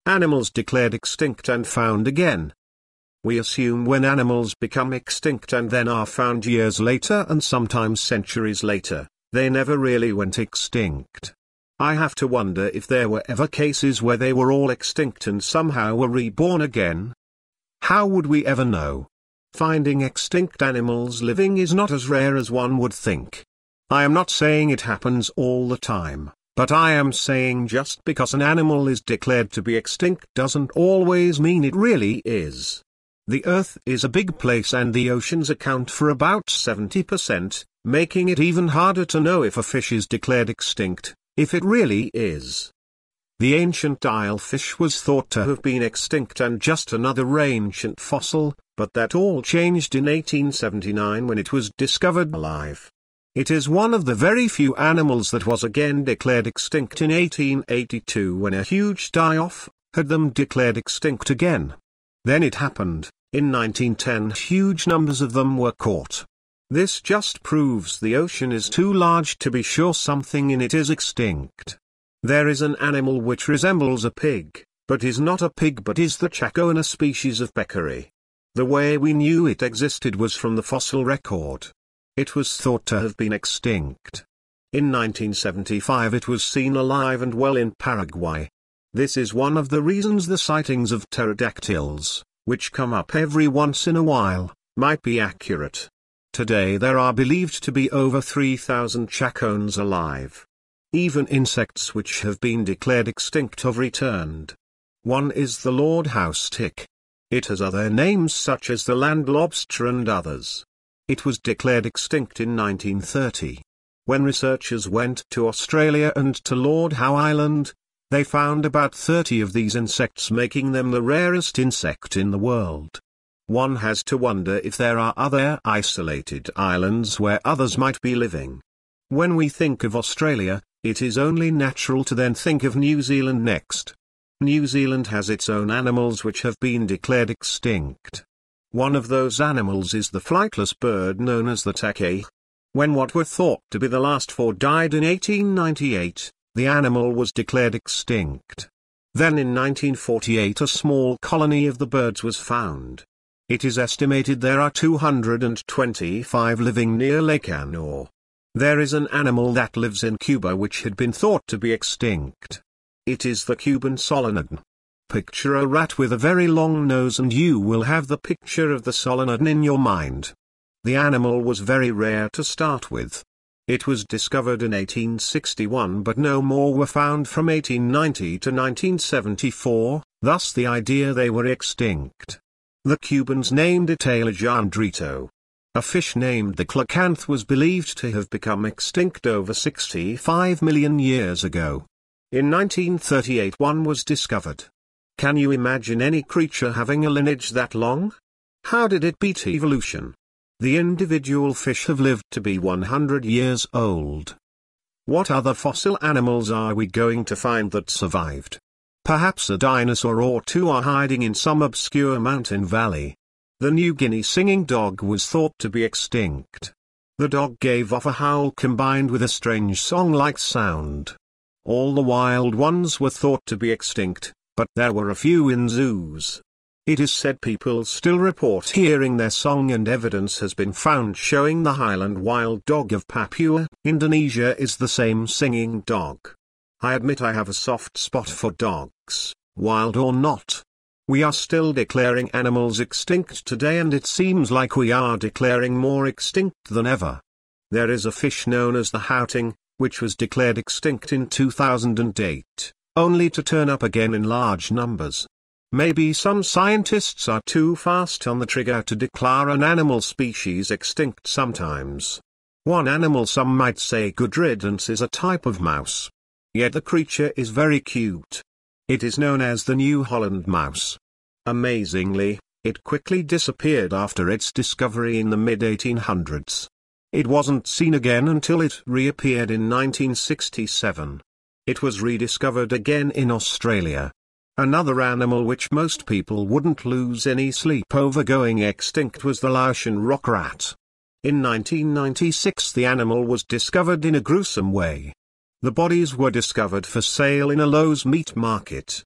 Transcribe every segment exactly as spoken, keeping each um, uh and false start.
Animals declared extinct and found again. We assume when animals become extinct and then are found years later and sometimes centuries later, they never really went extinct. I have to wonder if there were ever cases where they were all extinct and somehow were reborn again. How would we ever know? Finding extinct animals living is not as rare as one would think. I am not saying it happens all the time, but I am saying just because an animal is declared to be extinct doesn't always mean it really is. The Earth is a big place and the oceans account for about seventy percent, making it even harder to know if a fish is declared extinct, if it really is. The ancient dialfish was thought to have been extinct and just another ancient fossil, but that all changed in eighteen seventy-nine when it was discovered alive. It is one of the very few animals that was again declared extinct in eighteen eighty-two when a huge die-off had them declared extinct again. Then it happened, in nineteen ten huge numbers of them were caught. This just proves the ocean is too large to be sure something in it is extinct. There is an animal which resembles a pig, but is not a pig but is the chacoan, a species of peccary. The way we knew it existed was from the fossil record. It was thought to have been extinct. In nineteen seventy-five it was seen alive and well in Paraguay. This is one of the reasons the sightings of pterodactyls, which come up every once in a while, might be accurate. Today there are believed to be over three thousand chacoans alive. Even insects which have been declared extinct have returned. One is the Lord house tick. It has other names such as the land lobster and others. It was declared extinct in nineteen thirty. When researchers went to Australia and to Lord Howe Island, they found about thirty of these insects, making them the rarest insect in the world. One has to wonder if there are other isolated islands where others might be living. When we think of Australia, it is only natural to then think of New Zealand next. New Zealand has its own animals which have been declared extinct. One of those animals is the flightless bird known as the takei. When what were thought to be the last four died in eighteen ninety-eight, the animal was declared extinct. Then in nineteen forty-eight a small colony of the birds was found. It is estimated there are two hundred twenty-five living near Lake Anor. There is an animal that lives in Cuba which had been thought to be extinct. It is the Cuban solenodon. Picture a rat with a very long nose and you will have the picture of the solenodon in your mind. The animal was very rare to start with. It was discovered in eighteen sixty-one but no more were found from eighteen ninety to nineteen seventy-four, thus the idea they were extinct. The Cubans named it Alejandrito. A fish named the clocanth was believed to have become extinct over sixty-five million years ago. In nineteen thirty-eight one was discovered. Can you imagine any creature having a lineage that long? How did it beat evolution? The individual fish have lived to be one hundred years old. What other fossil animals are we going to find that survived? Perhaps a dinosaur or two are hiding in some obscure mountain valley. The New Guinea singing dog was thought to be extinct. The dog gave off a howl combined with a strange song-like sound. All the wild ones were thought to be extinct, but there were a few in zoos. It is said people still report hearing their song and evidence has been found showing the Highland wild dog of Papua, Indonesia is the same singing dog. I admit I have a soft spot for dogs, wild or not. We are still declaring animals extinct today and it seems like we are declaring more extinct than ever. There is a fish known as the houting, which was declared extinct in two thousand eight, only to turn up again in large numbers. Maybe some scientists are too fast on the trigger to declare an animal species extinct sometimes. One animal some might say good riddance is a type of mouse. Yet the creature is very cute. It is known as the New Holland mouse. Amazingly, it quickly disappeared after its discovery in the mid eighteen hundreds. It wasn't seen again until it reappeared in nineteen sixty-seven. It was rediscovered again in Australia. Another animal which most people wouldn't lose any sleep over going extinct was the Laotian rock rat. In nineteen ninety-six the animal was discovered in a gruesome way. The bodies were discovered for sale in a Lowe's meat market.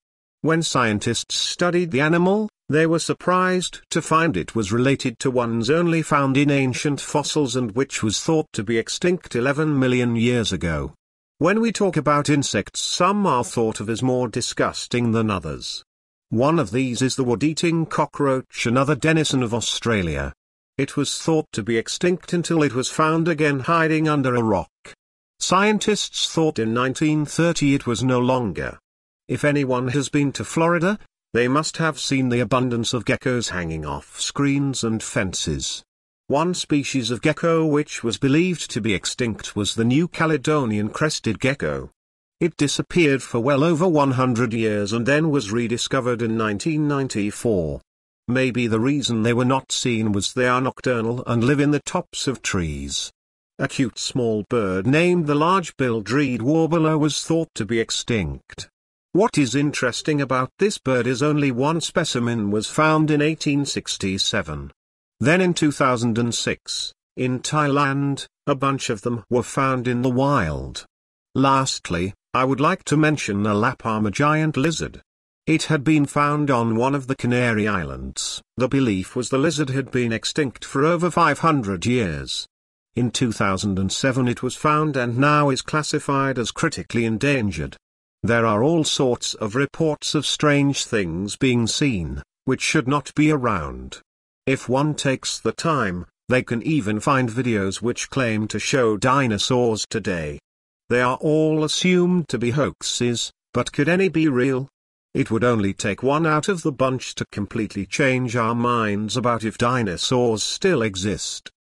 When scientists studied the animal, they were surprised to find it was related to ones only found in ancient fossils and which was thought to be extinct eleven million years ago. When we talk about insects, some are thought of as more disgusting than others. One of these is the wood-eating cockroach, another denizen of Australia. It was thought to be extinct until it was found again hiding under a rock. Scientists thought in nineteen thirty it was no longer. If anyone has been to Florida, they must have seen the abundance of geckos hanging off screens and fences. One species of gecko which was believed to be extinct was the New Caledonian crested gecko. It disappeared for well over one hundred years and then was rediscovered in nineteen ninety-four. Maybe the reason they were not seen was they are nocturnal and live in the tops of trees. A cute small bird named the large-billed reed warbler was thought to be extinct. What is interesting about this bird is only one specimen was found in eighteen sixty-seven. Then in two thousand six, in Thailand, a bunch of them were found in the wild. Lastly, I would like to mention a Lapama giant lizard. It had been found on one of the Canary Islands. The belief was the lizard had been extinct for over five hundred years. In two thousand seven it was found and now is classified as critically endangered. There are all sorts of reports of strange things being seen, which should not be around. If one takes the time, they can even find videos which claim to show dinosaurs today. They are all assumed to be hoaxes, but could any be real? It would only take one out of the bunch to completely change our minds about if dinosaurs still exist.